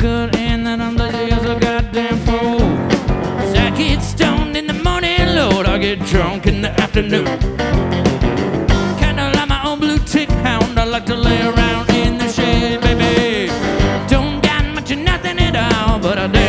good and that I'm lazy as a goddamn fool. 'Cause I get stoned in the morning, Lord, I get drunk in the afternoon. Kinda like my own blue tick hound, I like to lay around in the shade, baby. Don't got much of nothing at all, but I